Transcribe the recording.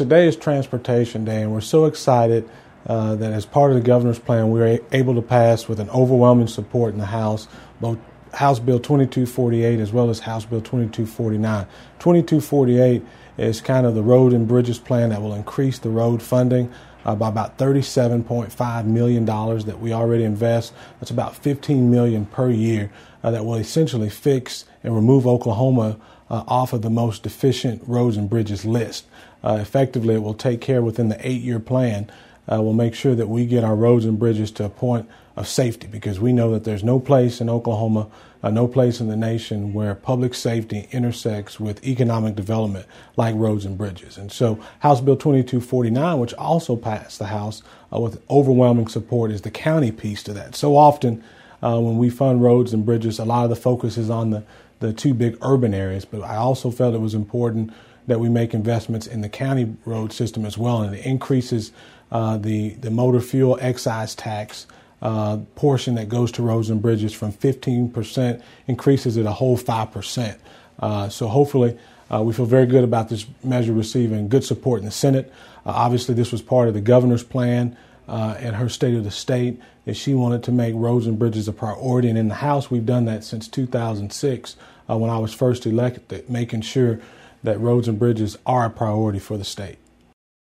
today is Transportation Day, and we're so excited that as part of the governor's plan, we were able to pass with an overwhelming support in the House, both House Bill 2248 as well as House Bill 2249. 2248 is kind of the road and bridges plan that will increase the road funding by about $37.5 million that we already invest. That's about $15 million per year that will essentially fix and remove Oklahoma off of the most deficient roads and bridges list. Effectively, it will take care within the 8-year plan. We'll make sure that we get our roads and bridges to a point of safety, because we know that there's no place in Oklahoma, no place in the nation where public safety intersects with economic development like roads and bridges. And so House Bill 2249, which also passed the House with overwhelming support, is the county piece to that. So often when we fund roads and bridges, a lot of the focus is on the two big urban areas, but I also felt it was important that we make investments in the county road system as well, and it increases the motor fuel excise tax portion that goes to roads and bridges from 15%, increases it a whole 5%. So hopefully we feel very good about this measure receiving good support in the Senate. Obviously, this was part of the governor's plan and her State of the State, that she wanted to make roads and bridges a priority. And in the House, we've done that since 2006 when I was first elected, making sure that roads and bridges are a priority for the state.